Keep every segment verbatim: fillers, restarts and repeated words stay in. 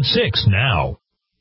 six now.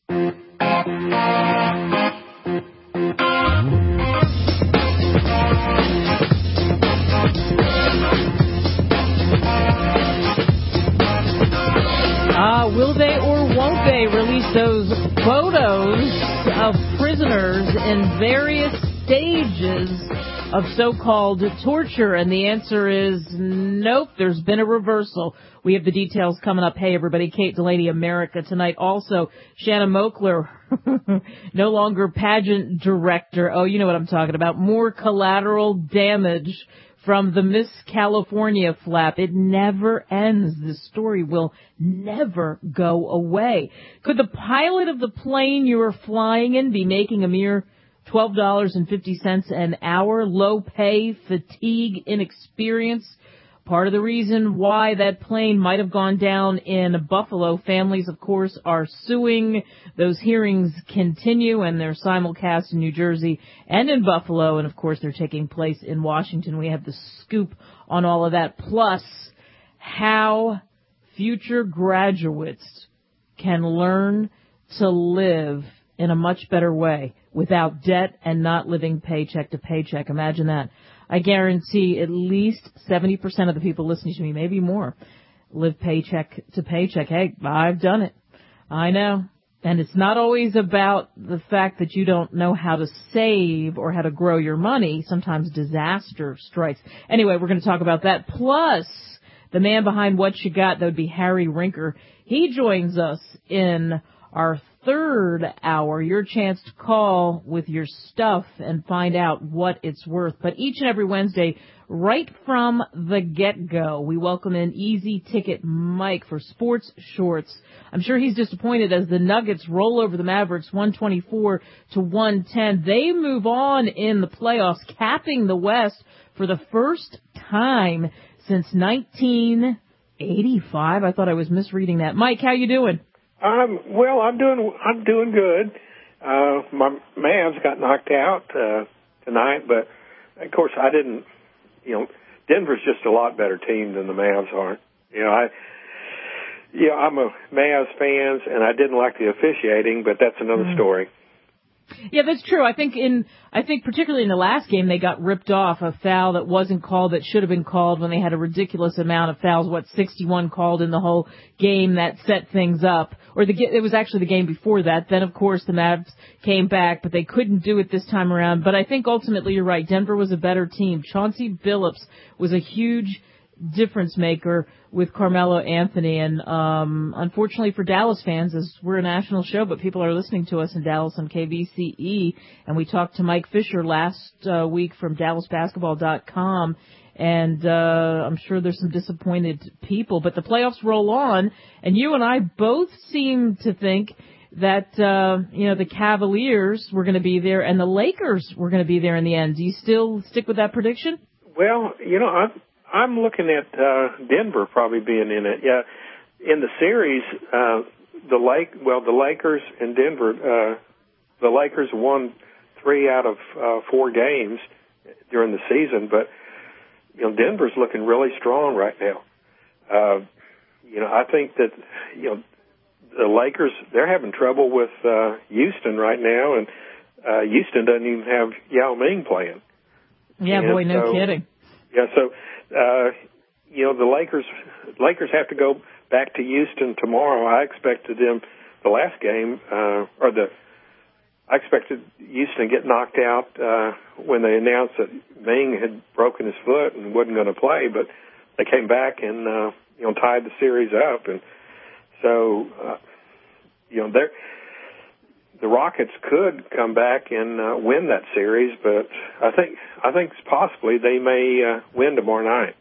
Uh, will they or won't they release those photos of prisoners in various stages of so-called torture? And the answer is nope, there's been a reversal. We have the details coming up. Hey, everybody, Kate Delaney, America Tonight. Also, Shanna Moakler, no longer pageant director. Oh, you know what I'm talking about. More collateral damage from the Miss California flap. It never ends. This story will never go away. Could the pilot of the plane you were flying in be making a mere twelve dollars and fifty cents an hour? Low pay, fatigue, inexperience. Part of the reason why that plane might have gone down in Buffalo. Families, of course, are suing. Those hearings continue, and they're simulcast in New Jersey and in Buffalo. And, of course, they're taking place in Washington. We have the scoop on all of that. Plus, how future graduates can learn to live in a much better way without debt and not living paycheck to paycheck. Imagine that. I guarantee at least seventy percent of the people listening to me, maybe more, live paycheck to paycheck. Hey, I've done it. I know. And it's not always about the fact that you don't know how to save or how to grow your money. Sometimes disaster strikes. Anyway, we're going to talk about that. Plus, the man behind What You Got, that would be Harry Rinker. He joins us in our third hour, your chance to call with your stuff and find out what it's worth. But each and every Wednesday, right from the get-go, we welcome in Easy Ticket Mike for Sports Shorts. I'm sure he's disappointed as the Nuggets roll over the Mavericks one twenty-four to one ten. They move on in the playoffs, capping the West for the first time since nineteen eighty-five. I thought I was misreading that. Mike, how you doing? Um, well, I'm doing I'm doing good. Uh, my Mavs got knocked out uh, tonight, but of course I didn't. You know, Denver's just a lot better team than the Mavs are. You know, I. Yeah, I'm a Mavs fan, and I didn't like the officiating, but that's another mm. story. Yeah, that's true. I think in, I think particularly in the last game, they got ripped off a foul that wasn't called that should have been called when they had a ridiculous amount of fouls. What, sixty-one called in the whole game that set things up. Or the, it was actually the game before that. Then, of course, the Mavs came back, but they couldn't do it this time around. But I think ultimately you're right. Denver was a better team. Chauncey Billups was a huge difference maker with Carmelo Anthony. And um unfortunately for Dallas fans, as we're a national show, but people are listening to us in Dallas on K V C E, and we talked to Mike Fisher last uh, week from Dallas Basketball dot com, and uh I'm sure there's some disappointed people, but the playoffs roll on, and you and I both seem to think that uh you know the Cavaliers were going to be there and the Lakers were going to be there in the end. Do you still stick with that prediction? Well, you know, I'm I'm looking at uh, Denver probably being in it. Yeah, in the series, uh, the Lake, well, the Lakers and Denver, uh, the Lakers won three out of uh, four games during the season, but you know Denver's looking really strong right now. Uh, you know, I think that you know the Lakers, they're having trouble with uh, Houston right now, and uh, Houston doesn't even have Yao Ming playing. Yeah, and boy, no so, kidding. Yeah, so. Uh, you know, the Lakers Lakers have to go back to Houston tomorrow. I expected them the last game, uh, or the I expected Houston to get knocked out uh, when they announced that Ming had broken his foot and wasn't going to play, but they came back and uh, you know tied the series up, and so uh, you know they're. The Rockets could come back and uh, win that series, but I think I think possibly they may uh, win tomorrow night.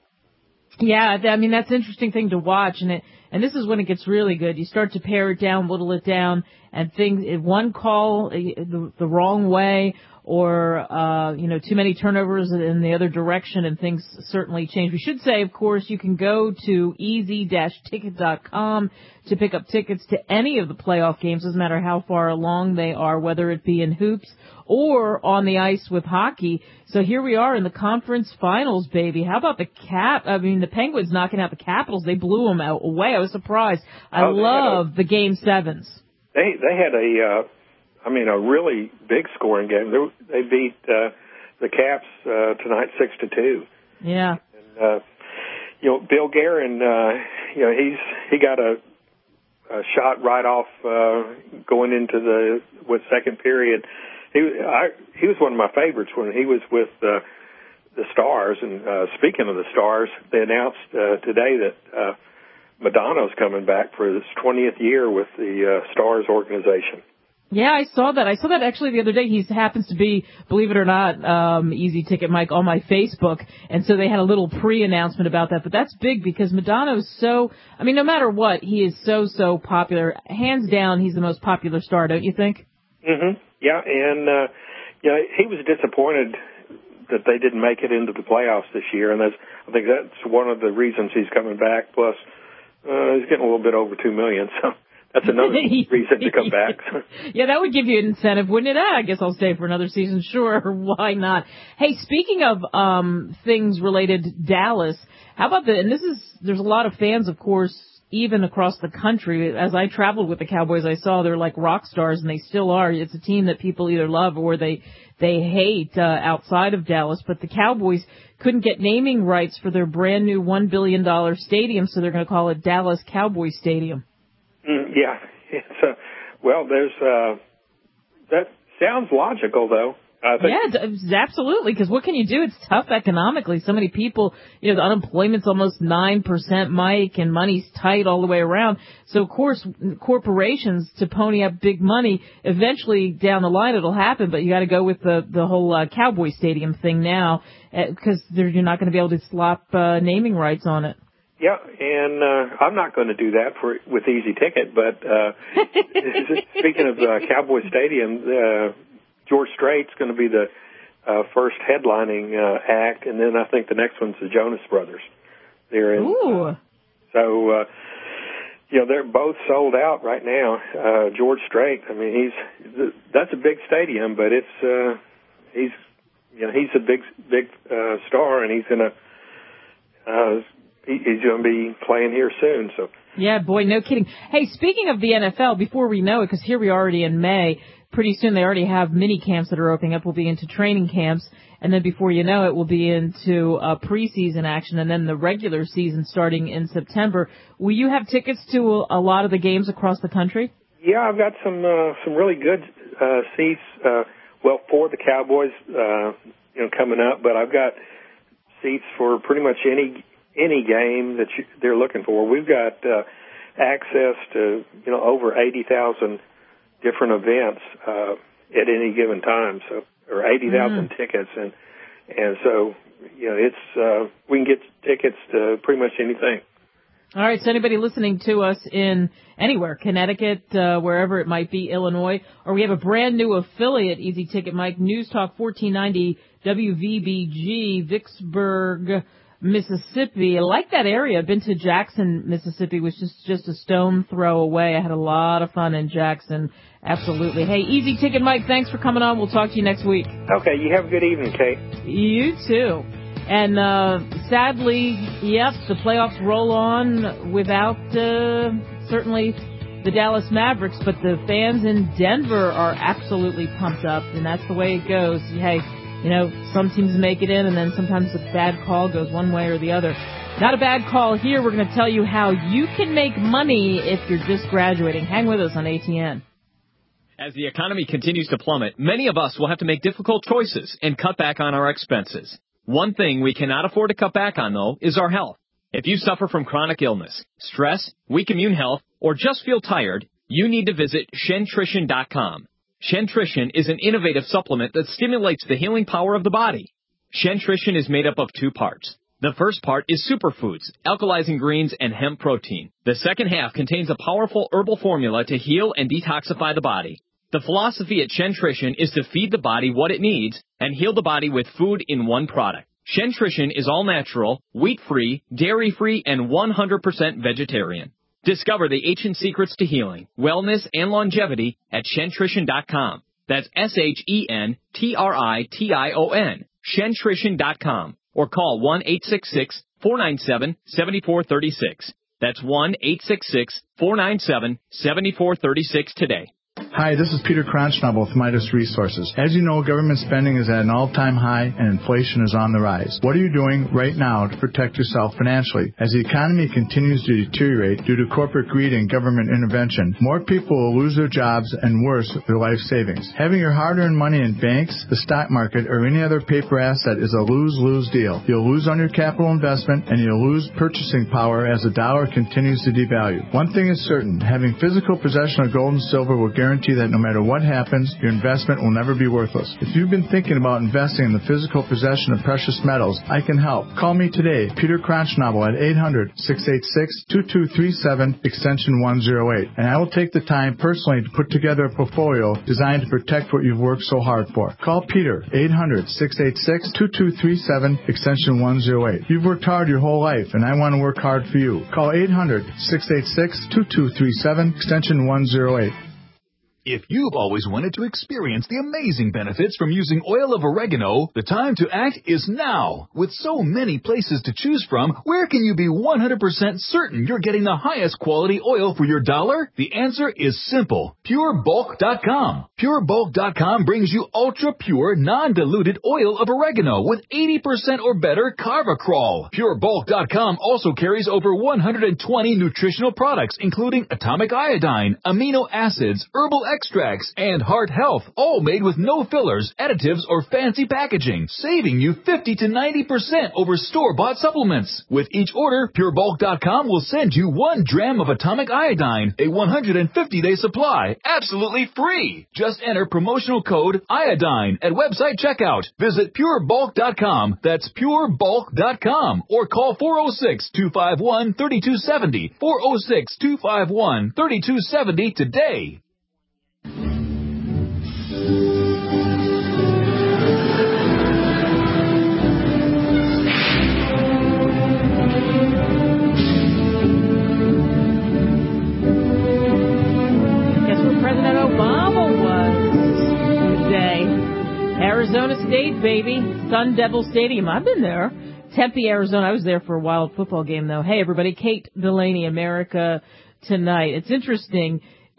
Yeah, I mean that's an interesting thing to watch, and it and this is when it gets really good. You start to pare it down, whittle it down, and things. If one call the, the wrong way, or, uh, you know, too many turnovers in the other direction, and things certainly change. We should say, of course, you can go to easy dash ticket dot com to pick up tickets to any of the playoff games, doesn't matter how far along they are, whether it be in hoops or on the ice with hockey. So here we are in the conference finals, baby. How about the Cap? I mean, the Penguins knocking out the Capitals. They blew them out away. I was surprised. I oh, love a, the game sevens. They they had a, uh, I mean, a really big scoring game. They, they beat uh, the Caps uh, tonight six to two. Yeah. And, uh, you know, Bill Guerin, uh, you know, he's he got a, a shot right off uh, going into the with second period. He I, he was one of my favorites when he was with uh, the Stars. And uh, speaking of the Stars, they announced uh, today that uh, Modano's coming back for his twentieth year with the uh, Stars organization. Yeah, I saw that. I saw that actually the other day. He happens to be, believe it or not, um, Easy Ticket Mike on my Facebook. And so they had a little pre-announcement about that. But that's big because Modano's so, I mean, no matter what, he is so, so popular. Hands down, he's the most popular star, don't you think? Mm-hmm. Yeah, and, uh, you know, he was disappointed that they didn't make it into the playoffs this year. And that's, I think that's one of the reasons he's coming back. Plus, uh, he's getting a little bit over two million dollars, so. That's another reason to come back. Yeah, that would give you an incentive, wouldn't it? Ah, I guess I'll stay for another season. Sure, why not? Hey, speaking of um things related to Dallas, how about the, and this is, there's a lot of fans, of course, even across the country. As I traveled with the Cowboys, I saw they're like rock stars, and they still are. It's a team that people either love or they they hate uh, outside of Dallas. But the Cowboys couldn't get naming rights for their brand new one billion dollars stadium, so they're going to call it Dallas Cowboy Stadium. Mm, yeah, it's uh, well, there's uh, that sounds logical though. I think. Yeah, it's absolutely. Because what can you do? It's tough economically. So many people, you know, the unemployment's almost nine percent, Mike, and money's tight all the way around. So of course, corporations to pony up big money. Eventually, down the line, it'll happen. But you got to go with the the whole uh, Cowboy Stadium thing now, because uh, you're not going to be able to slap uh, naming rights on it. Yeah, and uh, I'm not going to do that for with Easy Ticket, but uh, speaking of uh, Cowboy Stadium, uh, George Strait's going to be the uh, first headlining uh, act, and then I think the next one's the Jonas Brothers. They're in. Ooh. Uh, so, uh, you know, they're both sold out right now. Uh, George Strait, I mean, he's that's a big stadium, but it's uh, he's you know he's a big big uh, star, and he's going to. Uh, He's going to be playing here soon. So yeah, boy, no kidding. Hey, speaking of the N F L, before we know it, because here we are already in May, pretty soon they already have mini camps that are opening up. We'll be into training camps, and then before you know it, we'll be into uh, preseason action, and then the regular season starting in September. Will you have tickets to a lot of the games across the country? Yeah, I've got some uh, some really good uh, seats. Uh, well, for the Cowboys, uh, you know, coming up, but I've got seats for pretty much any. any game that you, they're looking for. We've got uh, access to, you know, over eighty thousand different events uh, at any given time, so or eighty thousand mm. tickets, and and so, you know, it's uh, we can get tickets to pretty much anything. All right, so anybody listening to us in anywhere, Connecticut, uh, wherever it might be, Illinois, or we have a brand new affiliate, Easy Ticket Mike, News Talk fourteen ninety W V B G, Vicksburg, Mississippi. I like that area. I've been to Jackson, Mississippi, which is just a stone throw away. I had a lot of fun in Jackson. Absolutely. Hey, Easy Ticket Mike, thanks for coming on. We'll talk to you next week. Okay, you have a good evening, Kate. You too. And uh, sadly, yep, the playoffs roll on without uh, certainly the Dallas Mavericks, but the fans in Denver are absolutely pumped up, and that's the way it goes. Hey, you know, some teams make it in, and then sometimes a bad call goes one way or the other. Not a bad call here. We're going to tell you how you can make money if you're just graduating. Hang with us on A T N. As the economy continues to plummet, many of us will have to make difficult choices and cut back on our expenses. One thing we cannot afford to cut back on, though, is our health. If you suffer from chronic illness, stress, weak immune health, or just feel tired, you need to visit Shentrition dot com. Shentrition is an innovative supplement that stimulates the healing power of the body. Shentrition is made up of two parts. The first part is superfoods, alkalizing greens, and hemp protein. The second half contains a powerful herbal formula to heal and detoxify the body. The philosophy at Shentrition is to feed the body what it needs and heal the body with food in one product. Shentrition is all natural, wheat-free, dairy-free, and one hundred percent vegetarian. Discover the ancient secrets to healing, wellness, and longevity at Shentrition dot com. That's S H E N T R I T I O N, Shentrition dot com. Or call one eight six six, four nine seven, seven four three six. That's one eight six six, four nine seven, seven four three six today. Hi, this is Peter Kronschnabel with Midas Resources. As you know, government spending is at an all-time high and inflation is on the rise. What are you doing right now to protect yourself financially? As the economy continues to deteriorate due to corporate greed and government intervention, more people will lose their jobs and worse, their life savings. Having your hard-earned money in banks, the stock market, or any other paper asset is a lose-lose deal. You'll lose on your capital investment and you'll lose purchasing power as the dollar continues to devalue. One thing is certain, having physical possession of gold and silver will guarantee that no matter what happens, your investment will never be worthless. If you've been thinking about investing in the physical possession of precious metals, I can help. Call me today, Peter Kronschnabel, at eight hundred, six eight six, two two three seven, extension one oh eight, and I will take the time personally to put together a portfolio designed to protect what you've worked so hard for. Call Peter, eight hundred, six eight six, two two three seven, extension one oh eight. You've worked hard your whole life, and I want to work hard for you. Call eight hundred, six eight six, two two three seven, extension one oh eight. If you've always wanted to experience the amazing benefits from using oil of oregano, the time to act is now. With so many places to choose from, where can you be one hundred percent certain you're getting the highest quality oil for your dollar? The answer is simple. Pure Bulk dot com. Pure Bulk dot com brings you ultra-pure, non-diluted oil of oregano with eighty percent or better Carvacrol. Pure Bulk dot com also carries over one hundred twenty nutritional products, including atomic iodine, amino acids, herbal extracts, and heart health, all made with no fillers, additives, or fancy packaging, saving you fifty to ninety percent over store-bought supplements. With each order, Pure Bulk dot com will send you one dram of atomic iodine, a one hundred fifty day supply, absolutely free. Just enter promotional code iodine at website checkout. Visit Pure Bulk dot com, that's Pure Bulk dot com, or call four oh six, two five one, three two seven oh, four oh six, two five one, three two seven oh today. Arizona State, baby. Sun Devil Stadium. I've been there. Tempe, Arizona. I was there for a wild football game, though. Hey, everybody. Kate Delaney, America Tonight. It's interesting.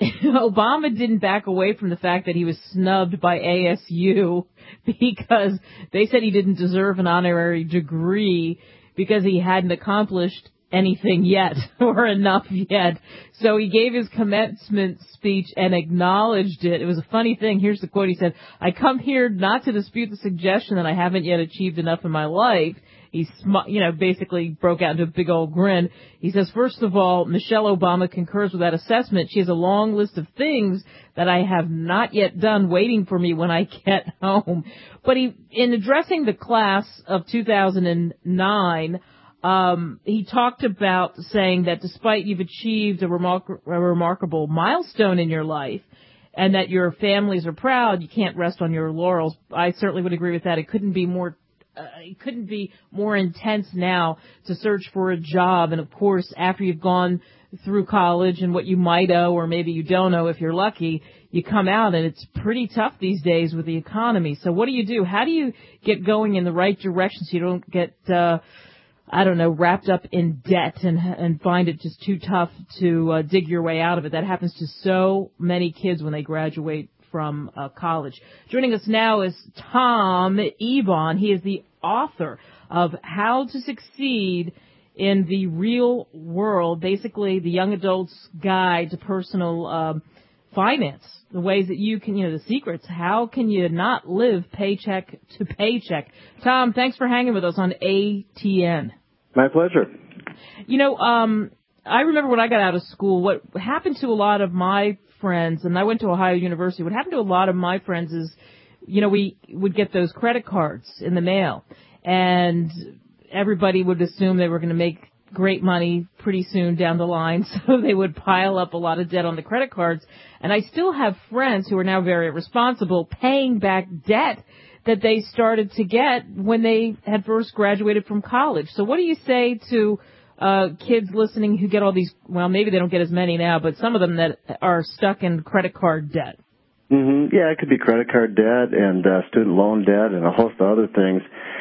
Obama didn't back away from the fact that he was snubbed by A S U because they said he didn't deserve an honorary degree because he hadn't accomplished anything yet or enough yet. So he gave his commencement speech and acknowledged it. It was a funny thing. Here's the quote. He said, "I come here not to dispute the suggestion that I haven't yet achieved enough in my life." He, sm- you know, basically broke out into a big old grin. He says, "First of all, Michelle Obama concurs with that assessment. She has a long list of things that I have not yet done waiting for me when I get home." But he, in addressing the class of two thousand nine, Um, he talked about saying that despite you've achieved a, remar- a remarkable milestone in your life and that your families are proud, you can't rest on your laurels. I certainly would agree with that. It couldn't be more, uh, it couldn't be more intense now to search for a job. And of course, after you've gone through college and what you might owe, or maybe you don't know if you're lucky, you come out and it's pretty tough these days with the economy. So what do you do? How do you get going in the right direction so you don't get, uh, I don't know, wrapped up in debt and and find it just too tough to uh, dig your way out of it? That happens to so many kids when they graduate from uh, college. Joining us now is Tom Ebon. He is the author of How to Succeed in the Real World, basically the young adult's guide to personal um, finance, the ways that you can, you know, the secrets. How can you not live paycheck to paycheck? Tom, thanks for hanging with us on A T N. My pleasure. You know, um, I remember when I got out of school, what happened to a lot of my friends, and I went to Ohio University, what happened to a lot of my friends is, you know, we would get those credit cards in the mail, and everybody would assume they were going to make great money pretty soon down the line, so they would pile up a lot of debt on the credit cards. And I still have friends who are now very responsible paying back debt that they started to get when they had first graduated from college. So what do you say to uh kids listening who get all these, well, maybe they don't get as many now, but some of them that are stuck in credit card debt? Mm-hmm. Yeah, it could be credit card debt and uh, student loan debt and a host of other things.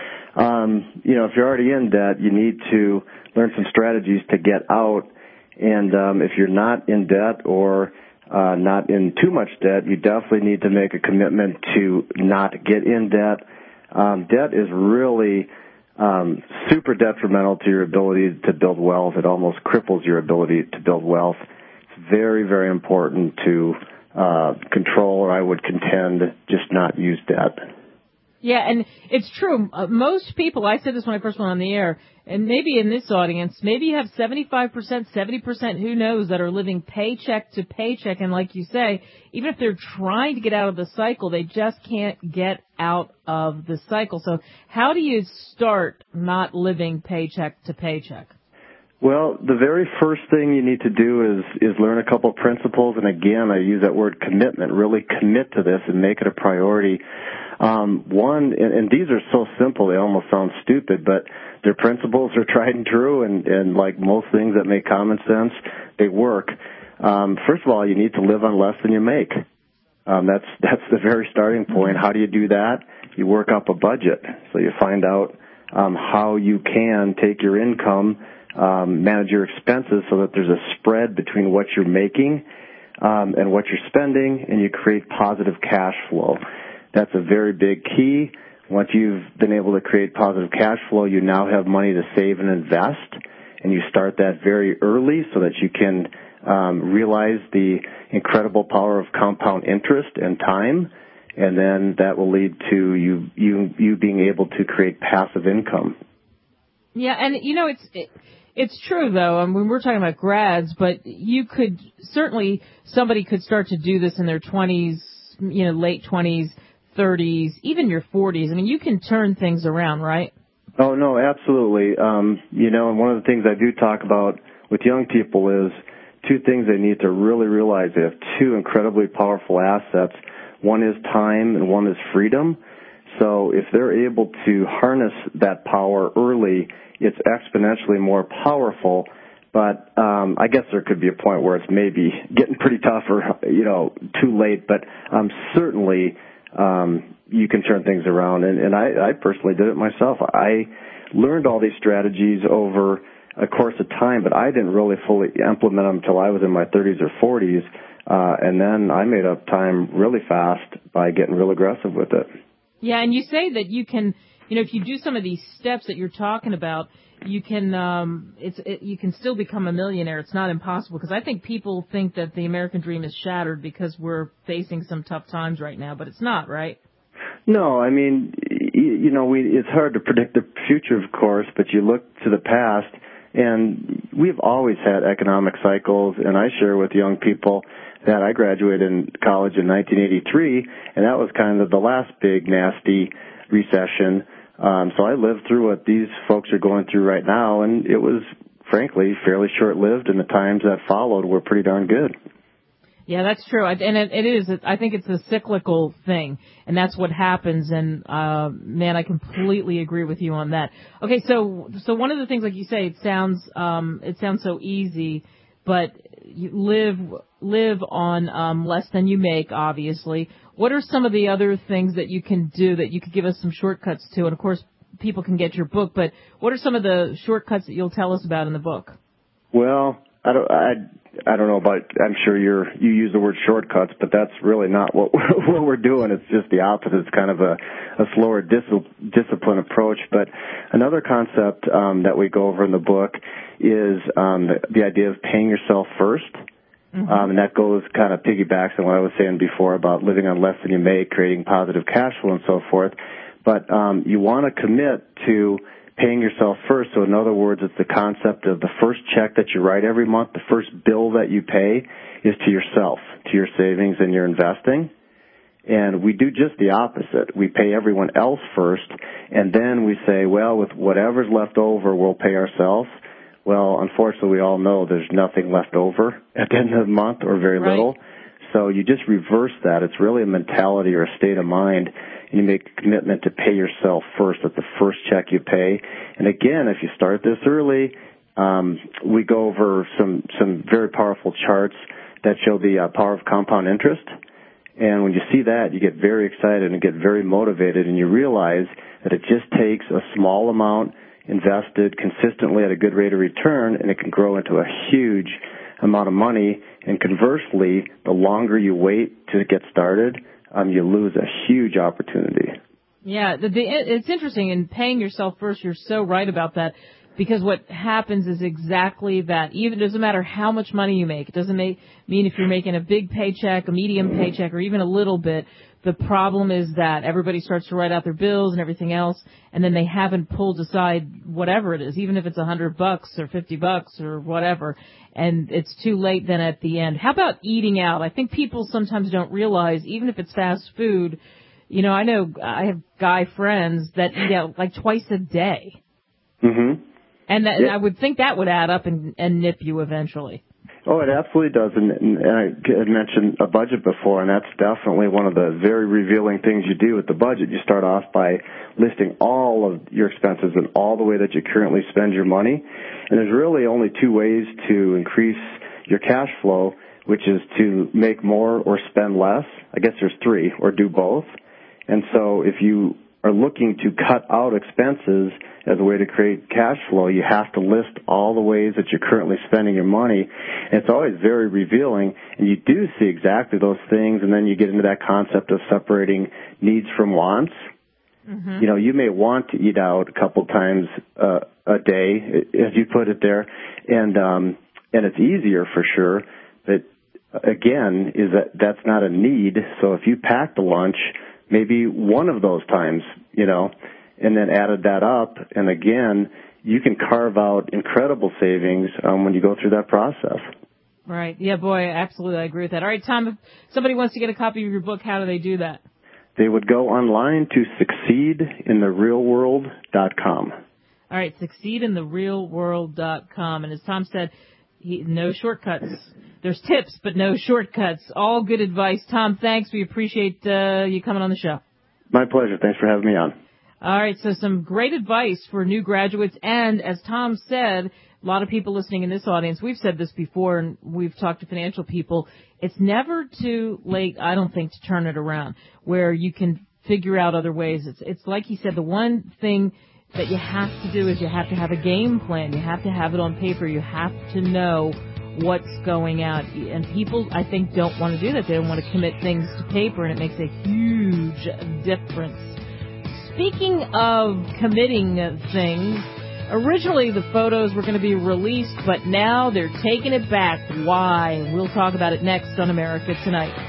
Um, you know, if you're already in debt, you need to learn some strategies to get out. And um, if you're not in debt or uh, not in too much debt, you definitely need to make a commitment to not get in debt. Um, debt is really um, super detrimental to your ability to build wealth. It almost cripples your ability to build wealth. It's very, very important to uh, control, or I would contend, just not use debt. Yeah, and it's true. Uh, most people, I said this when I first went on the air, and maybe in this audience, maybe you have seventy-five percent, seventy percent, who knows, that are living paycheck to paycheck. And like you say, even if they're trying to get out of the cycle, they just can't get out of the cycle. So how do you start not living paycheck to paycheck? Well, the very first thing you need to do is is learn a couple of principles. And again, I use that word commitment. Really commit to this and make it a priority. Um, one, and, and these are so simple, they almost sound stupid, but their principles are tried and true, and, and like most things that make common sense, they work. Um, first of all, you need to live on less than you make. Um, that's that's the very starting point. How do you do that? You work up a budget. So you find out um, how you can take your income, um, manage your expenses so that there's a spread between what you're making um, and what you're spending, and you create positive cash flow. That's a very big key. Once you've been able to create positive cash flow, you now have money to save and invest, and you start that very early so that you can um, realize the incredible power of compound interest and time, and then that will lead to you you you being able to create passive income. Yeah, and you know, it's it, it's true though. I mean, we're talking about grads, but you could certainly somebody could start to do this in their twenties, you know, late twenties, thirties, even your forties. I mean, you can turn things around, right? Oh, no, absolutely. Um, you know, and one of the things I do talk about with young people is two things they need to really realize. They have two incredibly powerful assets. One is time and one is freedom. So if they're able to harness that power early, it's exponentially more powerful. But um, I guess there could be a point where it's maybe getting pretty tough or, you know, too late. But um, certainly Um, you can turn things around, and, and I, I personally did it myself. I learned all these strategies over a course of time, but I didn't really fully implement them until I was in my thirties or forties, uh, and then I made up time really fast by getting real aggressive with it. Yeah, and you say that you can, you know, if you do some of these steps that you're talking about, you can, um, it's, it, you can still become a millionaire. It's not impossible, because I think people think that the American dream is shattered because we're facing some tough times right now, but it's not, right? No, I mean, you know, we, it's hard to predict the future, of course, but you look to the past, and we've always had economic cycles, and I share with young people that I graduated in college in nineteen eighty-three, and that was kind of the last big, nasty recession. Um, so I lived through what these folks are going through right now, and it was, frankly, fairly short-lived, and the times that followed were pretty darn good. Yeah, that's true. And it, it is. I think it's a cyclical thing, and that's what happens. And, uh, man, I completely agree with you on that. Okay, so so one of the things, like you say, it sounds um, it sounds so easy, but you live live on um, less than you make, obviously. What are some of the other things that you can do that you could give us some shortcuts to? And, of course, people can get your book, but what are some of the shortcuts that you'll tell us about in the book? Well, I don't, I, I don't know about, I'm sure you're, you use the word shortcuts, but that's really not what, what we're doing. It's just the opposite. It's kind of a, a slower dis, discipline approach. But another concept um, that we go over in the book is um, the, the idea of paying yourself first. Mm-hmm. Um, and that goes kind of piggybacks on what I was saying before about living on less than you make, creating positive cash flow and so forth. But um, you want to commit to paying yourself first. So in other words, it's the concept of the first check that you write every month, the first bill that you pay is to yourself, to your savings and your investing. And we do just the opposite. We pay everyone else first, and then we say, well, with whatever's left over, we'll pay ourselves. Well, unfortunately, we all know there's nothing left over at the end of the month or very right. little. So you just reverse that. It's really a mentality or a state of mind. And you make a commitment to pay yourself first at the first check you pay. And again, if you start this early, um, we go over some, some very powerful charts that show the uh, power of compound interest. And when you see that, you get very excited and get very motivated, and you realize that it just takes a small amount invested consistently at a good rate of return, and it can grow into a huge amount of money. And conversely, the longer you wait to get started, um, you lose a huge opportunity. Yeah, the, the, it's interesting. In paying yourself first, you're so right about that. Because what happens is exactly that. Even it doesn't matter how much money you make. It doesn't make, mean if you're making a big paycheck, a medium paycheck, or even a little bit. The problem is that everybody starts to write out their bills and everything else, and then they haven't pulled aside whatever it is, even if it's a hundred bucks or fifty bucks or whatever, and it's too late then at the end. How about eating out? I think people sometimes don't realize, even if it's fast food, you know, I know I have guy friends that eat out like twice a day. Mm-hmm. And, that, yeah. and I would think that would add up and, and nip you eventually. Oh, it absolutely does. And, and I had mentioned a budget before, and that's definitely one of the very revealing things you do with the budget. You start off by listing all of your expenses and all the way that you currently spend your money. And there's really only two ways to increase your cash flow, which is to make more or spend less. I guess there's three, or do both. And so if you are looking to cut out expenses as a way to create cash flow, you have to list all the ways that you're currently spending your money. And it's always very revealing, and you do see exactly those things, and then you get into that concept of separating needs from wants. Mm-hmm. You know, you may want to eat out a couple times uh, a day, as you put it there, and um, and it's easier for sure, but again, is that that's not a need. So if you packed a lunch, maybe one of those times, you know, and then added that up, and again, you can carve out incredible savings um, when you go through that process. Right. Yeah, boy, absolutely. I agree with that. All right, Tom, if somebody wants to get a copy of your book, how do they do that? They would go online to succeed in the real world dot com. All right, succeed in the real world dot com. And as Tom said, he, no shortcuts. There's tips, but no shortcuts. All good advice. Tom, thanks. We appreciate uh, you coming on the show. My pleasure. Thanks for having me on. All right, so some great advice for new graduates. And as Tom said, a lot of people listening in this audience, we've said this before, and we've talked to financial people, it's never too late, I don't think, to turn it around, where you can figure out other ways. It's, it's like he said, the one thing that you have to do is you have to have a game plan. You have to have it on paper. You have to know what's going out. And people, I think, don't want to do that. They don't want to commit things to paper, and it makes a huge difference. Speaking of committing things, originally the photos were going to be released, but now they're taking it back. Why? We'll talk about it next on America Tonight.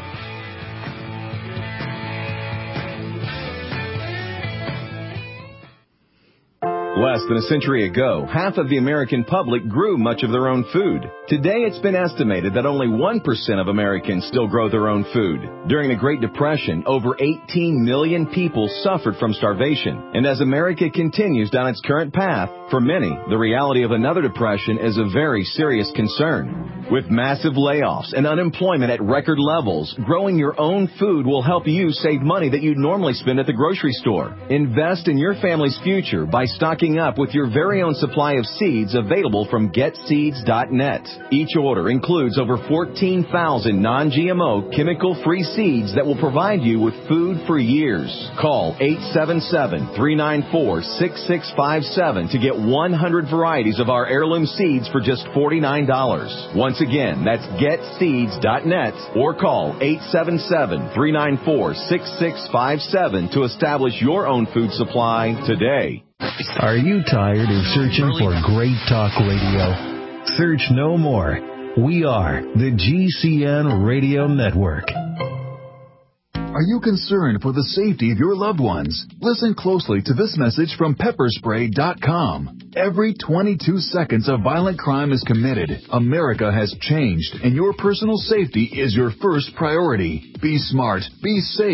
Less than a century ago, half of the American public grew much of their own food. Today, it's been estimated that only one percent of Americans still grow their own food. During the Great Depression, over eighteen million people suffered from starvation. And as America continues down its current path, for many, the reality of another depression is a very serious concern. With massive layoffs and unemployment at record levels, growing your own food will help you save money that you'd normally spend at the grocery store. Invest in your family's future by stocking up with your very own supply of seeds available from get seeds dot net. Each order includes over fourteen thousand non G M O chemical-free seeds that will provide you with food for years. Call eight seven seven, three nine four, six six five seven to get one hundred varieties of our heirloom seeds for just forty-nine dollars. Once again, that's get seeds dot net or call eight seven seven, three nine four, six six five seven to establish your own food supply today. Are you tired of searching for great talk radio? Search no more. We are the G C N Radio Network. Are you concerned for the safety of your loved ones? Listen closely to this message from pepper spray dot com. Every twenty-two seconds a violent crime is committed. America has changed, and your personal safety is your first priority. Be smart, be safe,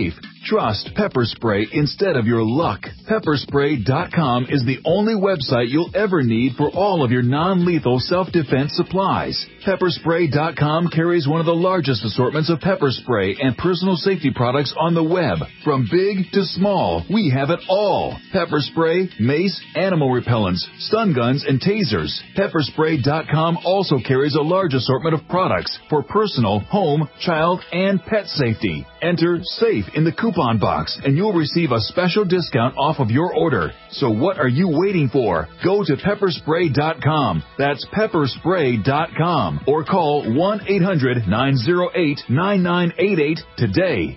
Trust Pepper Spray instead of your luck. Pepper Spray dot com is the only website you'll ever need for all of your non-lethal self-defense supplies. Pepper Spray dot com carries one of the largest assortments of pepper spray and personal safety products on the web. From big to small, we have it all. Pepper spray, mace, animal repellents, stun guns, and tasers. Pepper Spray dot com also carries a large assortment of products for personal, home, child, and pet safety. Enter SAFE in the coupon box, and you'll receive a special discount off of your order. So what are you waiting for? Go to Pepper Spray dot com. That's Pepper Spray dot com. Or call one eight hundred nine oh eight nine nine eight eight today.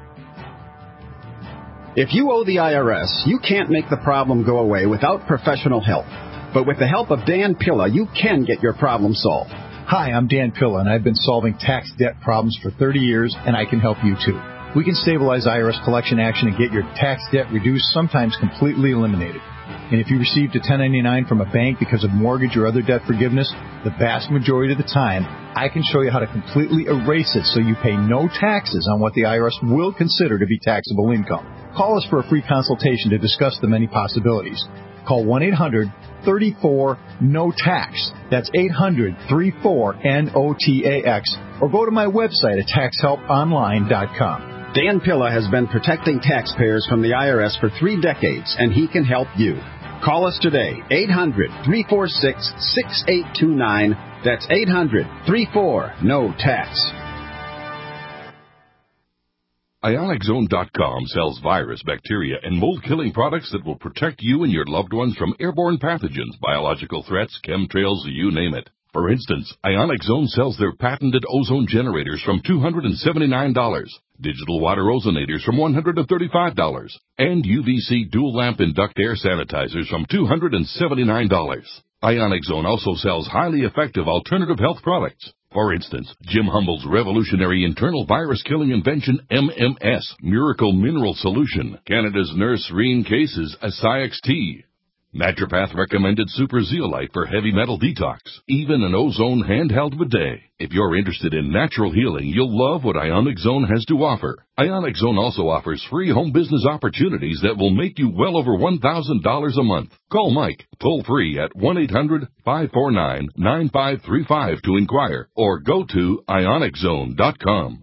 If you owe the I R S, you can't make the problem go away without professional help. But with the help of Dan Pilla, you can get your problem solved. Hi, I'm Dan Pilla, and I've been solving tax debt problems for thirty years, and I can help you too. We can stabilize I R S collection action and get your tax debt reduced, sometimes completely eliminated. And if you received a ten ninety-nine from a bank because of mortgage or other debt forgiveness, the vast majority of the time, I can show you how to completely erase it so you pay no taxes on what the I R S will consider to be taxable income. Call us for a free consultation to discuss the many possibilities. Call one eight hundred thirty-four N O T A X. That's eight hundred thirty-four N O T A X. Or go to my website at tax help online dot com. Dan Pilla has been protecting taxpayers from the I R S for three decades, and he can help you. Call us today, eight hundred three four six six eight two nine. That's eight hundred thirty-four N O T A X. Ionic Zone dot com sells virus, bacteria, and mold-killing products that will protect you and your loved ones from airborne pathogens, biological threats, chemtrails, you name it. For instance, Ionic Zone sells their patented ozone generators from two hundred seventy-nine dollars, digital water ozonators from one hundred thirty-five dollars, and U V C dual-lamp and duct air sanitizers from two hundred seventy-nine dollars. Ionic Zone also sells highly effective alternative health products. For instance, Jim Humble's revolutionary internal virus-killing invention M M S, Miracle Mineral Solution, Canada's Nurse Reen Case's Asiax Tea, Naturopath recommended Super Zeolite for heavy metal detox, even an ozone handheld bidet. If you're interested in natural healing, you'll love what Ionic Zone has to offer. Ionic Zone also offers free home business opportunities that will make you well over one thousand dollars a month. Call Mike toll free at one eight hundred five four nine nine five three five to inquire, or go to Ionic Zone dot com.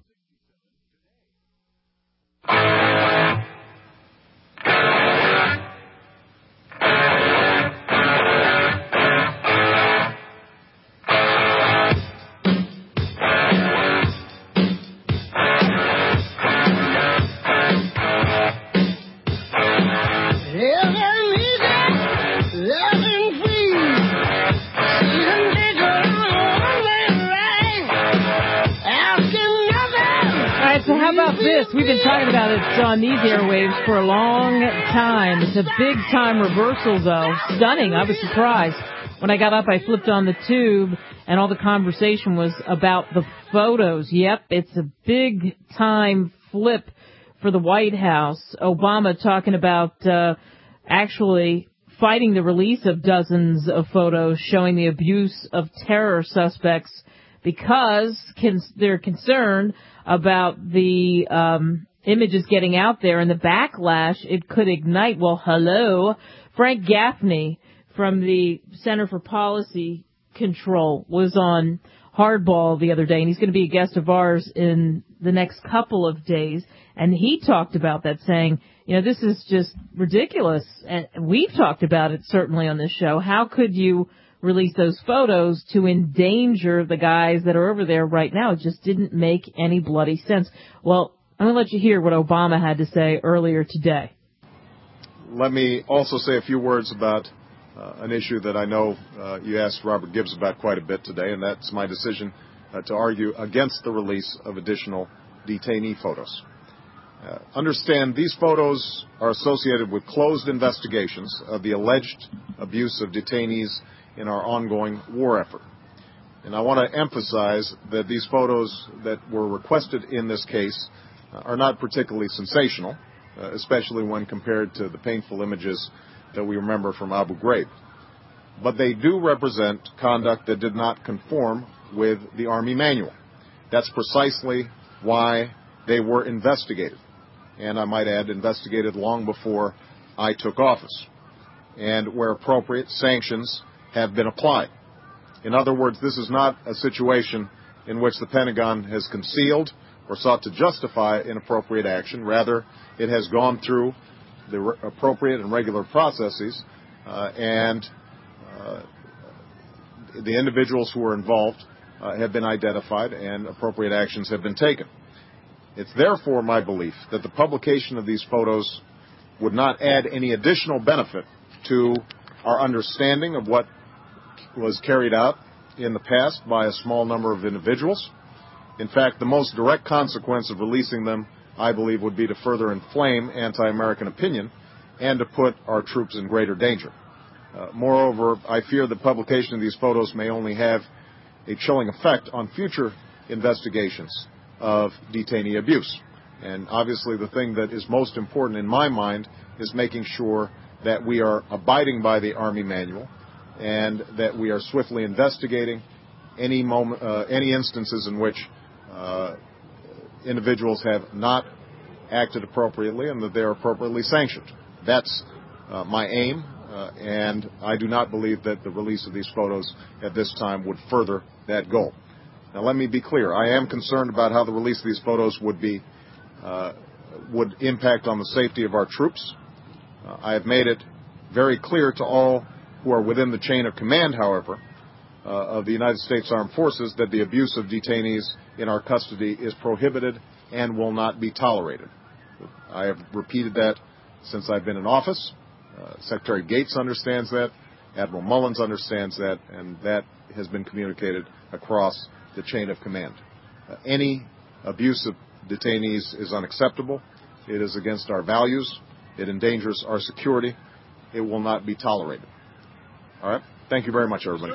So how about this? We've been talking about it on these airwaves for a long time. It's a big-time reversal, though. Stunning. I was surprised. When I got up, I flipped on the tube, and all the conversation was about the photos. Yep, it's a big-time flip for the White House. Obama talking about uh, actually fighting the release of dozens of photos showing the abuse of terror suspects because cons- they're concerned about the um, images getting out there and the backlash it could ignite. Well, hello. Frank Gaffney from the Center for Policy Control was on Hardball the other day, and he's going to be a guest of ours in the next couple of days. And he talked about that, saying, you know, this is just ridiculous. And we've talked about it certainly on this show. How could you release those photos to endanger the guys that are over there right now? It just didn't make any bloody sense. Well, I'm going to let you hear what Obama had to say earlier today. Let me also say a few words about uh, an issue that I know uh, you asked Robert Gibbs about quite a bit today, and that's my decision uh, to argue against the release of additional detainee photos. Uh, understand, these photos are associated with closed investigations of the alleged abuse of detainees in our ongoing war effort. And I want to emphasize that these photos that were requested in this case uh, are not particularly sensational, uh, especially when compared to the painful images that we remember from Abu Ghraib. But they do represent conduct that did not conform with the Army manual. That's precisely why they were investigated. and I might add, investigated long before I took office, and where appropriate, sanctions have been applied. In other words, this is not a situation in which the Pentagon has concealed or sought to justify inappropriate action. Rather, it has gone through the re- appropriate and regular processes, uh, and uh, the individuals who were involved uh, have been identified and appropriate actions have been taken. It's therefore my belief that the publication of these photos would not add any additional benefit to our understanding of what was carried out in the past by a small number of individuals. In fact, the most direct consequence of releasing them, I believe, would be to further inflame anti-American opinion and to put our troops in greater danger. Uh, moreover, I fear the publication of these photos may only have a chilling effect on future investigations of detainee abuse. And obviously the thing that is most important in my mind is making sure that we are abiding by the Army manual and that we are swiftly investigating any moment, uh, any instances in which uh, individuals have not acted appropriately and that they are appropriately sanctioned. That's uh, my aim, uh, and I do not believe that the release of these photos at this time would further that goal. Now, let me be clear. I am concerned about how the release of these photos would be uh, would impact on the safety of our troops. Uh, I have made it very clear to all who are within the chain of command, however, uh, of the United States Armed Forces that the abuse of detainees in our custody is prohibited and will not be tolerated. I have repeated that since I've been in office. Uh, Secretary Gates understands that. Admiral Mullins understands that, and that has been communicated across the chain of command. Uh, any abuse of detainees is unacceptable. It is against our values. It endangers our security. It will not be tolerated. All right? Thank you very much, everybody.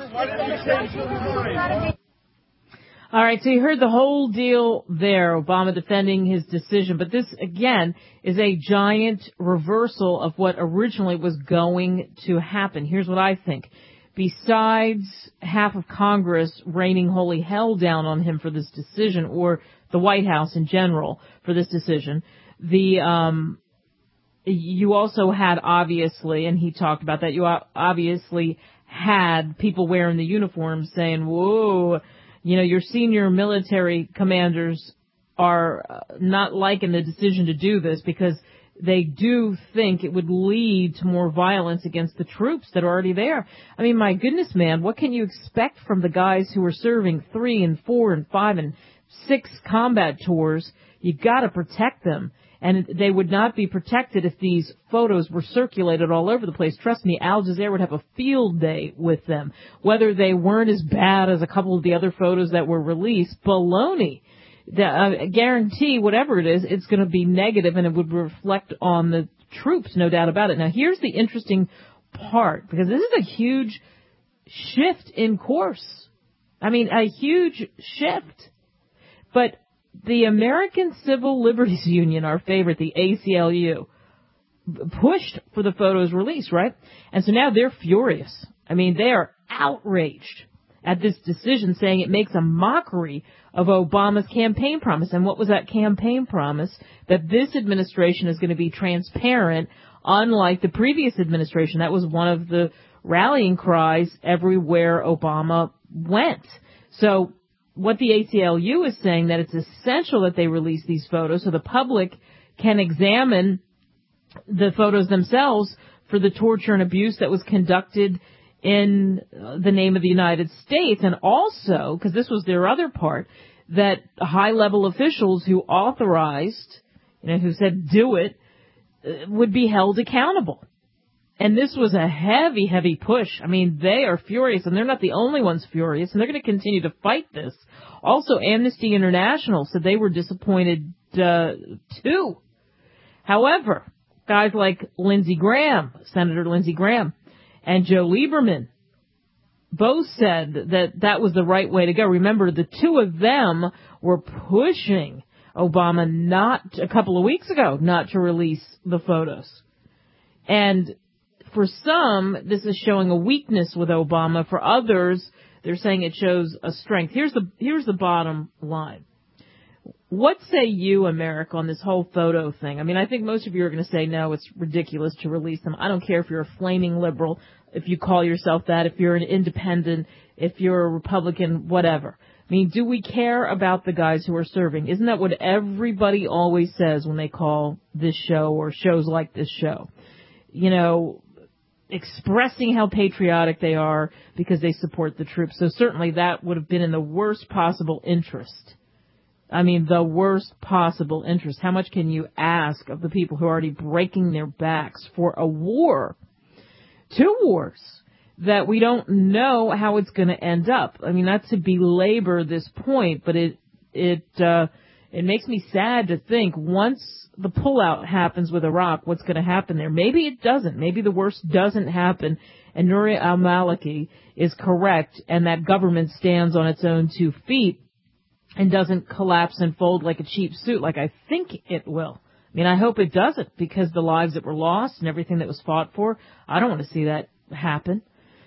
All right, so you heard the whole deal there, Obama defending his decision. But this, again, is a giant reversal of what originally was going to happen. Here's what I think. Besides half of Congress raining holy hell down on him for this decision, or the White House in general for this decision, the um you also had, obviously, and he talked about that, you obviously had people wearing the uniforms saying, whoa, you know, your senior military commanders are not liking the decision to do this because they do think it would lead to more violence against the troops that are already there. I mean, my goodness, man, what can you expect from the guys who are serving three and four and five and six combat tours? You got to protect them. And they would not be protected if these photos were circulated all over the place. Trust me, Al Jazeera would have a field day with them. Whether they weren't as bad as a couple of the other photos that were released, baloney. The, uh, guarantee, whatever it is, it's going to be negative and it would reflect on the troops, no doubt about it. Now, here's the interesting part, because this is a huge shift in course. I mean, a huge shift. But the American Civil Liberties Union, our favorite, the A C L U, pushed for the photos release, right? And so now they're furious. I mean, they are outraged at this decision, saying it makes a mockery of Obama's campaign promise. And what was that campaign promise? That this administration is going to be transparent, unlike the previous administration. That was one of the rallying cries everywhere Obama went. So what the A C L U is saying, that it's essential that they release these photos so the public can examine the photos themselves for the torture and abuse that was conducted in the name of the United States. And also, because this was their other part, that high-level officials who authorized, you know, who said do it, would be held accountable. And this was a heavy, heavy push. I mean, they are furious, and they're not the only ones furious, and they're going to continue to fight this. Also, Amnesty International said they were disappointed, uh, too. However, guys like Lindsey Graham, Senator Lindsey Graham, and Joe Lieberman both said that that was the right way to go. Remember, the two of them were pushing Obama not, a couple of weeks ago, not to release the photos. And for some, this is showing a weakness with Obama. For others, they're saying it shows a strength. Here's the, here's the bottom line. What say you, America, on this whole photo thing? I mean, I think most of you are going to say, no, it's ridiculous to release them. I don't care if you're a flaming liberal, if you call yourself that, if you're an independent, if you're a Republican, whatever. I mean, do we care about the guys who are serving? Isn't that what everybody always says when they call this show or shows like this show? You know, expressing how patriotic they are because they support the troops. So certainly that would have been in the worst possible interest. I mean, the worst possible interest. How much can you ask of the people who are already breaking their backs for a war? Two wars that we don't know how it's going to end up. I mean, not to belabor this point, but it it uh, it makes me sad to think once the pullout happens with Iraq, what's going to happen there? Maybe it doesn't. Maybe the worst doesn't happen, and Nouri al-Maliki is correct, and that government stands on its own two feet and doesn't collapse and fold like a cheap suit like I think it will. I mean, I hope it doesn't, because the lives that were lost and everything that was fought for, I don't want to see that happen.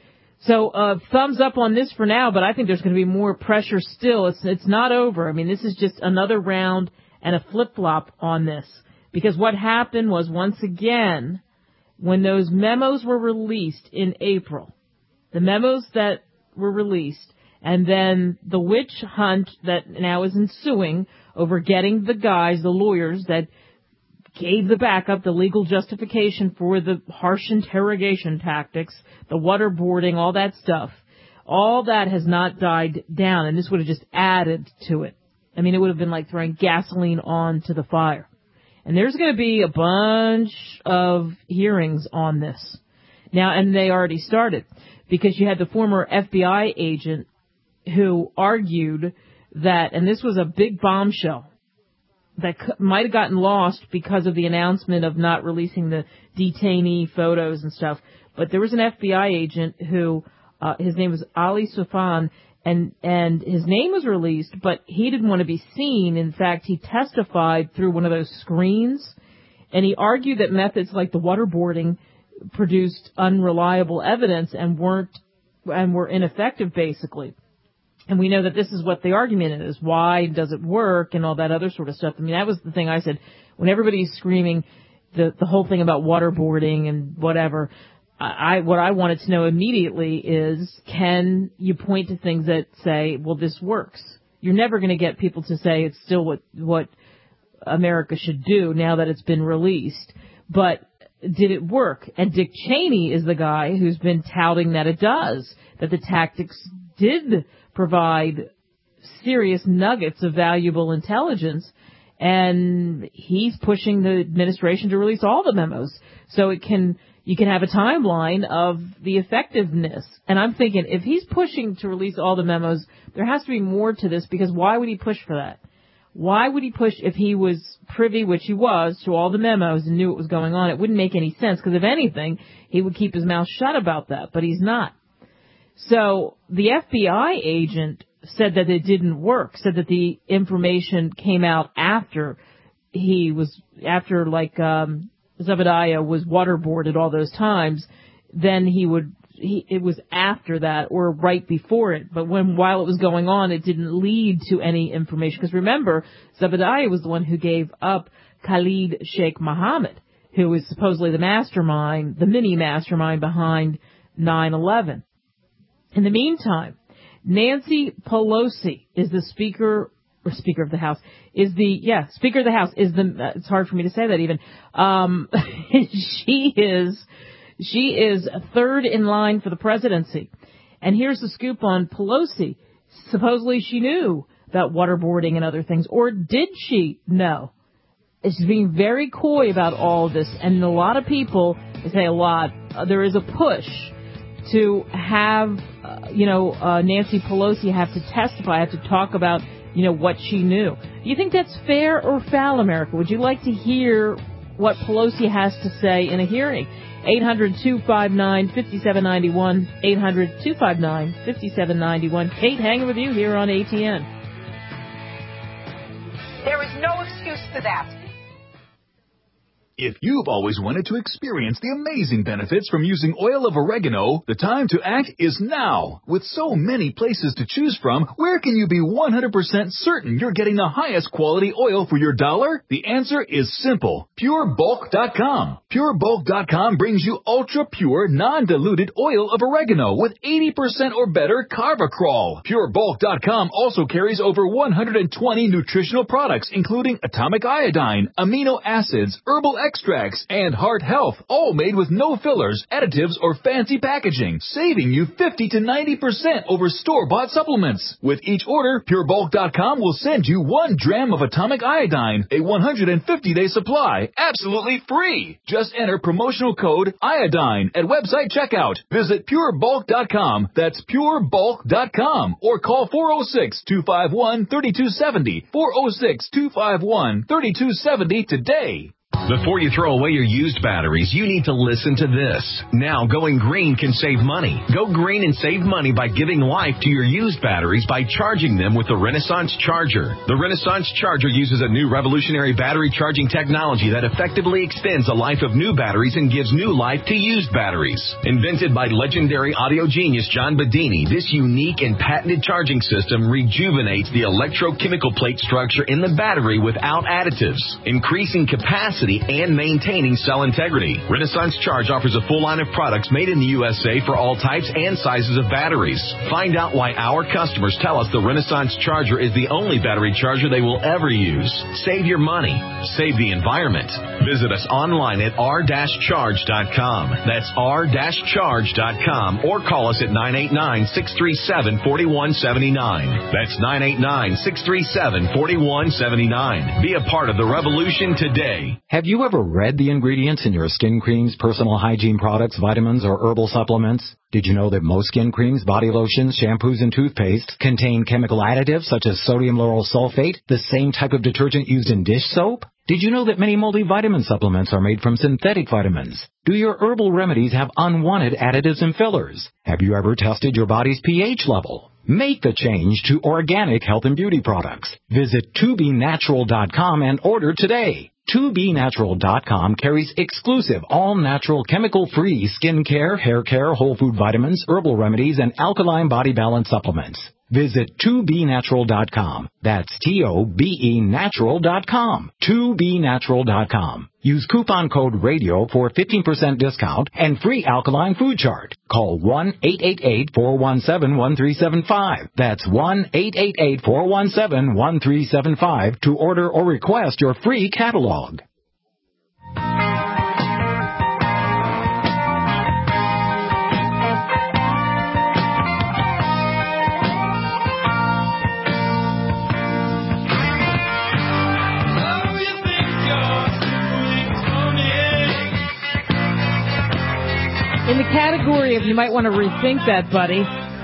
So, uh, thumbs up on this for now, but I think there's going to be more pressure still. It's, it's not over. I mean, this is just another round and a flip-flop on this. Because what happened was, once again, when those memos were released in April, the memos that were released, and then the witch hunt that now is ensuing over getting the guys, the lawyers that gave the backup, the legal justification for the harsh interrogation tactics, the waterboarding, all that stuff, all that has not died down, and this would have just added to it. I mean, it would have been like throwing gasoline on to the fire. And there's going to be a bunch of hearings on this. Now, and they already started, because you had the former F B I agent who argued that, and this was a big bombshell, that might have gotten lost because of the announcement of not releasing the detainee photos and stuff. But there was an F B I agent who, uh, his name was Ali Soufan, and, and his name was released, but he didn't want to be seen. In fact, he testified through one of those screens, and he argued that methods like the waterboarding produced unreliable evidence and weren't, and were ineffective, basically. And we know that this is what the argument is. Why does it work and all that other sort of stuff? I mean, that was the thing I said. When everybody's screaming the the whole thing about waterboarding and whatever, I what I wanted to know immediately is, can you point to things that say, well, this works? You're never going to get people to say it's still what what America should do now that it's been released. But did it work? And Dick Cheney is the guy who's been touting that it does, that the tactics did provide serious nuggets of valuable intelligence, and he's pushing the administration to release all the memos so it can you can have a timeline of the effectiveness. And I'm thinking, if he's pushing to release all the memos, there has to be more to this, because why would he push for that? Why would he push if he was privy, which he was, to all the memos and knew what was going on? It wouldn't make any sense, because if anything, he would keep his mouth shut about that, but he's not. So the F B I agent said that it didn't work, said that the information came out after he was, after like um, Zebediah was waterboarded all those times, then he would, he, it was after that or right before it. But when, while it was going on, it didn't lead to any information. Because remember, Zebediah was the one who gave up Khalid Sheikh Mohammed, who was supposedly the mastermind, the mini mastermind behind nine eleven. In the meantime, Nancy Pelosi is the Speaker, or Speaker of the House, is the, yeah, Speaker of the House is the, uh, it's hard for me to say that even, um, she is, she is third in line for the presidency. And here's the scoop on Pelosi. Supposedly she knew about waterboarding and other things, or did she know? She's being very coy about all of this, and a lot of people, I say a lot, uh, there is a push to have, uh, you know, uh, Nancy Pelosi have to testify, have to talk about, you know, what she knew. Do you think that's fair or foul, America? Would you like to hear what Pelosi has to say in a hearing? eight hundred, two five nine, five seven nine one, eight hundred, two five nine, five seven nine one. Kate hanging with you here on A T N. There is no excuse for that. If you've always wanted to experience the amazing benefits from using oil of oregano, the time to act is now. With so many places to choose from, where can you be one hundred percent certain you're getting the highest quality oil for your dollar? The answer is simple. Pure Bulk dot com. Pure Bulk dot com brings you ultra-pure, non-diluted oil of oregano with eighty percent or better Carvacrol. Pure Bulk dot com also carries over one hundred twenty nutritional products, including atomic iodine, amino acids, herbal extracts, and heart health, all made with no fillers, additives, or fancy packaging, saving you fifty to ninety percent over store-bought supplements. With each order, Pure Bulk dot com will send you one dram of atomic iodine, a one hundred fifty day supply, absolutely free. Just enter promotional code iodine at website checkout. Visit Pure Bulk dot com. That's Pure Bulk dot com. Or call four oh six, two five one, three two seven oh, four oh six, two five one, three two seven oh today. Before you throw away your used batteries, you need to listen to this. Now, going green can save money. Go green and save money by giving life to your used batteries by charging them with the Renaissance Charger. The Renaissance Charger uses a new revolutionary battery charging technology that effectively extends the life of new batteries and gives new life to used batteries. Invented by legendary audio genius John Bedini, this unique and patented charging system rejuvenates the electrochemical plate structure in the battery without additives, increasing capacity and maintaining cell integrity. Renaissance Charge offers a full line of products made in the U S A for all types and sizes of batteries. Find out why our customers tell us the Renaissance Charger is the only battery charger they will ever use. Save your money. Save the environment. Visit us online at r dash charge dot com. That's r dash charge dot com, or call us at nine eight nine, six three seven, four one seven nine. That's nine eight nine, six three seven, four one seven nine. Be a part of the revolution today. Have you ever read the ingredients in your skin creams, personal hygiene products, vitamins, or herbal supplements? Did you know that most skin creams, body lotions, shampoos, and toothpaste contain chemical additives such as sodium lauryl sulfate, the same type of detergent used in dish soap? Did you know that many multivitamin supplements are made from synthetic vitamins? Do your herbal remedies have unwanted additives and fillers? Have you ever tested your body's pH level? Make the change to organic health and beauty products. Visit two B natural dot com and order today. two B natural dot com carries exclusive, all-natural, chemical-free skin care, hair care, whole food vitamins, herbal remedies, and alkaline body balance supplements. Visit two B natural dot com. That's T O B E natural dot com. two B natural dot com. Use coupon code RADIO for fifteen percent discount and free alkaline food chart. Call one eight eight eight, four one seven, one three seven five. That's one eight eight eight, four one seven, one three seven five to order or request your free catalog. In the category of you might want to rethink that, buddy,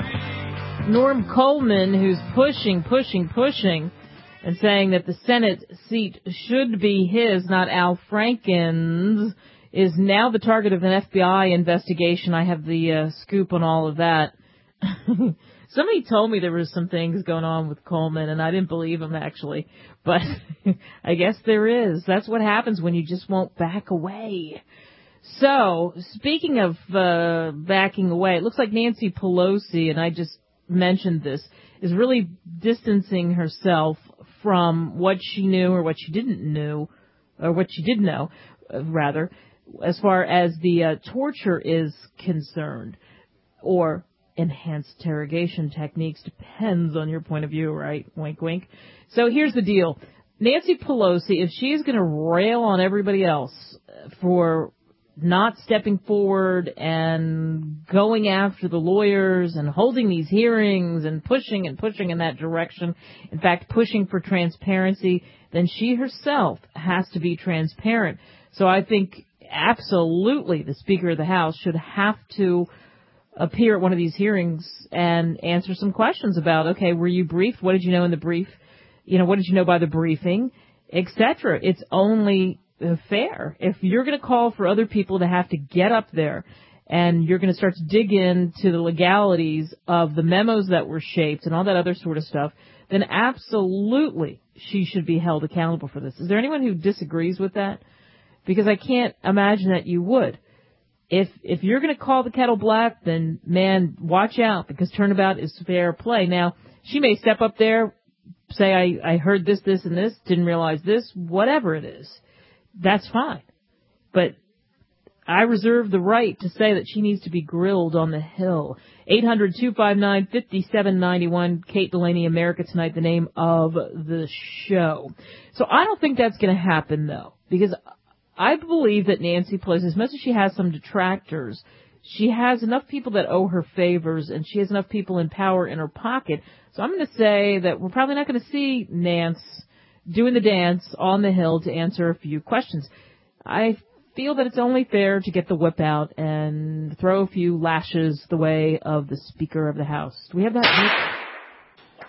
Norm Coleman, who's pushing, pushing, pushing, and saying that the Senate seat should be his, not Al Franken's, is now the target of an F B I investigation. I have the uh, scoop on all of that. Somebody told me there was some things going on with Coleman, and I didn't believe him, actually. But I guess there is. That's what happens when you just won't back away. So, speaking of uh, backing away, it looks like Nancy Pelosi, and I just mentioned this, is really distancing herself from what she knew or what she didn't know, or what she did know, uh, rather, as far as the uh, torture is concerned, or enhanced interrogation techniques, depends on your point of view, right? Wink, wink. So here's the deal. Nancy Pelosi, if she's going to rail on everybody else for not stepping forward and going after the lawyers and holding these hearings and pushing and pushing in that direction, in fact, pushing for transparency, then she herself has to be transparent. So I think absolutely the Speaker of the House should have to appear at one of these hearings and answer some questions about, okay, were you briefed? What did you know in the brief? You know, what did you know by the briefing, et cetera? It's only fair. If you're going to call for other people to have to get up there and you're going to start to dig into the legalities of the memos that were shaped and all that other sort of stuff, then absolutely she should be held accountable for this. Is there anyone who disagrees with that? because I can't imagine that you would. If if you're going to call the kettle black, then, man, watch out, because turnabout is fair play. Now, she may step up there, say, I, I heard this, this, and this, didn't realize this, whatever it is. That's fine. But I reserve the right to say that she needs to be grilled on the Hill. eight hundred, two five nine, five seven nine one, Kate Delaney, America Tonight, the name of the show. So I don't think that's going to happen, though, because I believe that Nancy Pelosi, as much as she has some detractors, she has enough people that owe her favors, and she has enough people in power in her pocket. So I'm going to say that we're probably not going to see Nance doing the dance on the Hill to answer a few questions. I feel that it's only fair to get the whip out and throw a few lashes the way of the Speaker of the House. Do we have that whip?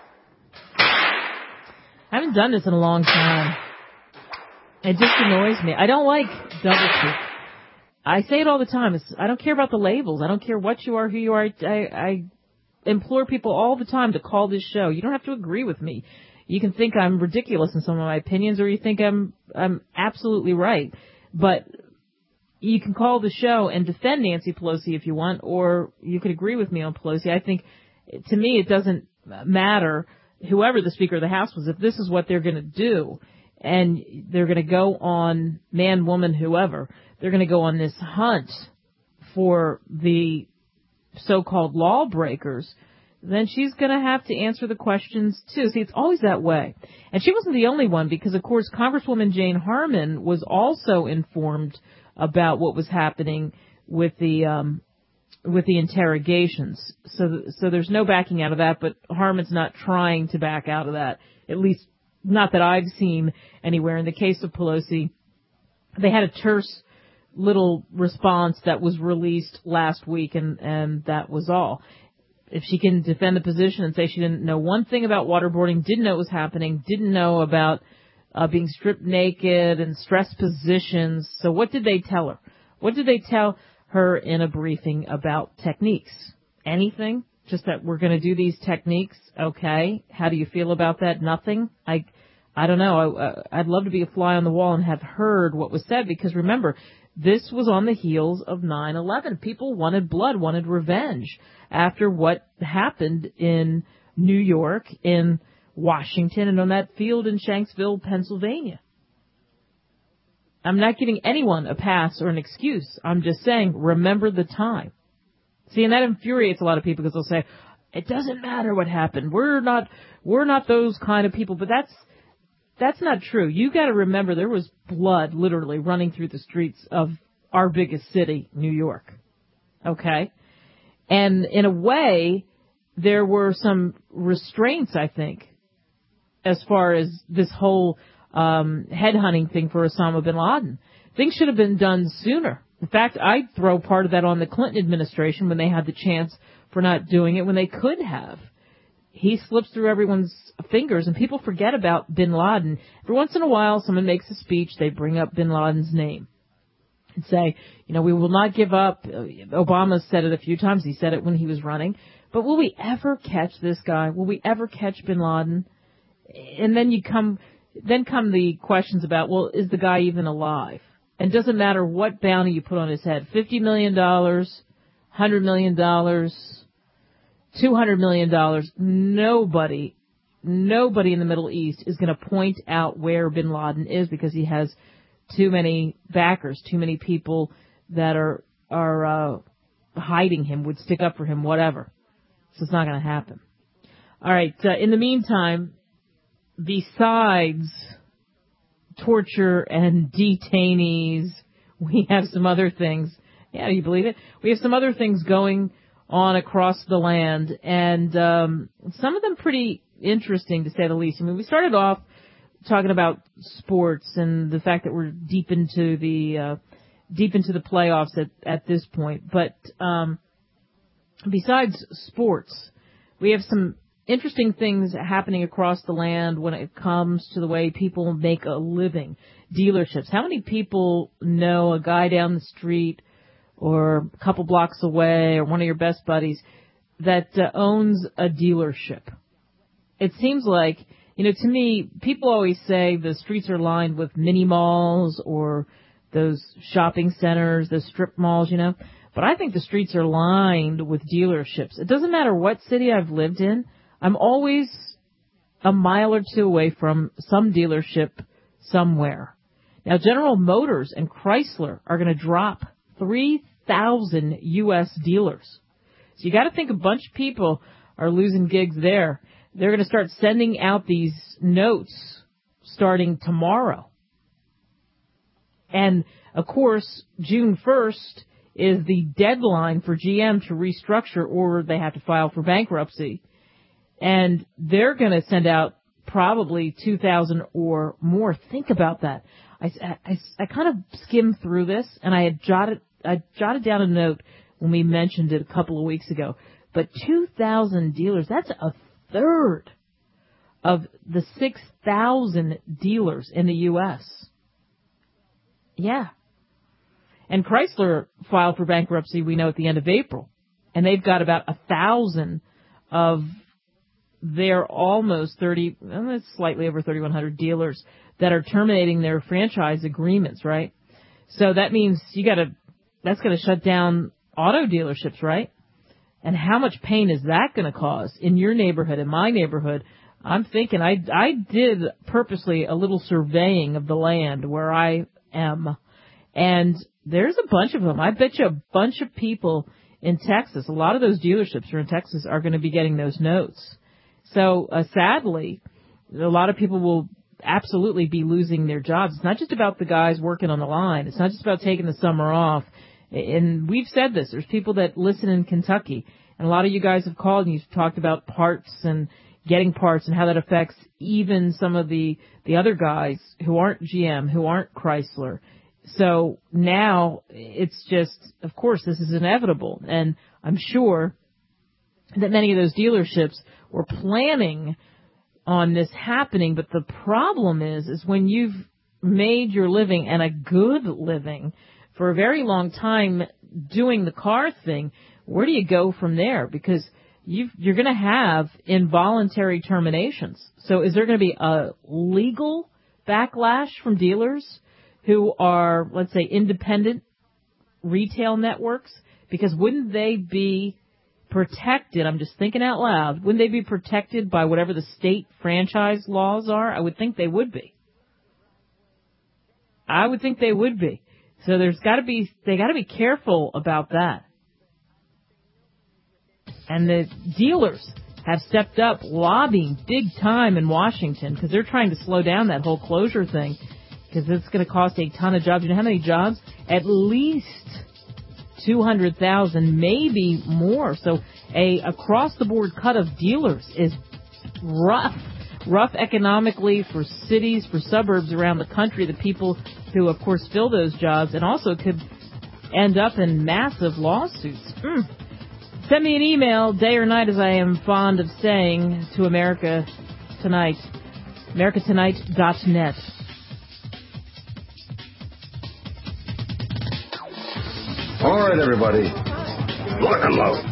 I haven't done this in a long time. It just annoys me. I don't like double speak. I say it all the time. It's, I don't care about the labels. I don't care what you are, who you are. I, I implore people all the time to call this show. You don't have to agree with me. You can think I'm ridiculous in some of my opinions, or you think I'm I'm absolutely right. But you can call the show and defend Nancy Pelosi if you want, or you could agree with me on Pelosi. I think, to me, it doesn't matter whoever the Speaker of the House was. If this is what they're going to do, and they're going to go on, man, woman, whoever, they're going to go on this hunt for the so-called lawbreakers, then she's going to have to answer the questions, too. See, it's always that way. And she wasn't the only one, because, of course, Congresswoman Jane Harman was also informed about what was happening with the um, with the interrogations. So, so there's no backing out of that, but Harman's not trying to back out of that, at least not that I've seen anywhere. In the case of Pelosi, they had a terse little response that was released last week, and, and that was all. If she can defend the position and say she didn't know one thing about waterboarding, didn't know it was happening, didn't know about uh, being stripped naked and stress positions. So what did they tell her? What did they tell her in a briefing about techniques? Anything? Just that we're going to do these techniques. Okay. How do you feel about that? Nothing. I, I don't know. I, I'd love to be a fly on the wall and have heard what was said, because remember, this was on the heels of nine eleven. People wanted blood, wanted revenge after what happened in New York, in Washington, and on that field in Shanksville, Pennsylvania. I'm not giving anyone a pass or an excuse. I'm just saying, remember the time. See, and that infuriates a lot of people, because they'll say, it doesn't matter what happened. We're not, we're not those kind of people. But that's, that's not true. You got to remember there was blood literally running through the streets of our biggest city, New York. Okay? And in a way, there were some restraints, I think, as far as this whole um, headhunting thing for Osama bin Laden. Things should have been done sooner. In fact, I'd throw part of that on the Clinton administration when they had the chance for not doing it when they could have. He slips through everyone's fingers, and people forget about bin Laden. Every once in a while, someone makes a speech, they bring up bin Laden's name and say, you know, we will not give up. Obama said it a few times. He said it when he was running. But will we ever catch this guy? Will we ever catch bin Laden? And then you come, then come the questions about, well, is the guy even alive? And it doesn't matter what bounty you put on his head, fifty million dollars, one hundred million dollars, two hundred million dollars, nobody, nobody in the Middle East is going to point out where bin Laden is, because he has too many backers, too many people that are, are, uh, hiding him, would stick up for him, whatever. So it's not going to happen. All right. Uh, in the meantime, besides torture and detainees, we have some other things. Yeah, do you believe it? We have some other things going on across the land, and um, some of them pretty interesting, to say the least. I mean, we started off talking about sports and the fact that we're deep into the uh, deep into the playoffs at, at this point. But um, besides sports, we have some interesting things happening across the land when it comes to the way people make a living. Dealerships. How many people know a guy down the street or a couple blocks away, or one of your best buddies, that uh, owns a dealership? It seems like, you know, to me, people always say the streets are lined with mini malls or those shopping centers, those strip malls, you know. But I think the streets are lined with dealerships. It doesn't matter what city I've lived in. I'm always a mile or two away from some dealership somewhere. Now, General Motors and Chrysler are going to drop three thousand U S dealers. So you got to think a bunch of people are losing gigs there. They're going to start sending out these notes starting tomorrow. And, of course, June first is the deadline for G M to restructure, or they have to file for bankruptcy. And they're going to send out probably two thousand or more. Think about that. I, I, I kind of skimmed through this, and I had jotted, I jotted down a note when we mentioned it a couple of weeks ago. But two thousand dealers, that's a third of the six thousand dealers in the U S Yeah. And Chrysler filed for bankruptcy, we know, at the end of April. And they've got about a thousand of their almost thirty, well, slightly over thirty-one hundred dealers that are terminating their franchise agreements, right? So that means you got to, that's going to shut down auto dealerships, right? And how much pain is that going to cause in your neighborhood, in my neighborhood? I'm thinking, I, I did purposely a little surveying of the land where I am, and there's a bunch of them. I bet you a bunch of people in Texas, a lot of those dealerships are in Texas, are going to be getting those notes. So, uh, sadly, a lot of people will absolutely be losing their jobs. It's not just about the guys working on the line. It's not just about taking the summer off. And we've said this. There's people that listen in Kentucky, and a lot of you guys have called and you've talked about parts and getting parts and how that affects even some of the, the other guys who aren't G M, who aren't Chrysler. So now it's just, of course, this is inevitable. And I'm sure that many of those dealerships were planning on this happening. But the problem is, is when you've made your living, and a good living, for a very long time doing the car thing, where do you go from there? Because you've, you're going to have involuntary terminations. So is there going to be a legal backlash from dealers who are, let's say, independent retail networks? Because wouldn't they be protected? I'm just thinking out loud. Wouldn't they be protected by whatever the state franchise laws are? I would think they would be. I would think they would be. So there's got to be, they got to be careful about that. And the dealers have stepped up lobbying big time in Washington because they're trying to slow down that whole closure thing, because it's going to cost a ton of jobs. You know how many jobs? At least two hundred thousand, maybe more. So a across-the-board cut of dealers is rough. Rough economically for cities, for suburbs around the country, the people who, of course, fill those jobs, and also could end up in massive lawsuits. Mm. Send me an email, day or night, as I am fond of saying, to America Tonight, america tonight dot net. All right, everybody, lock and load.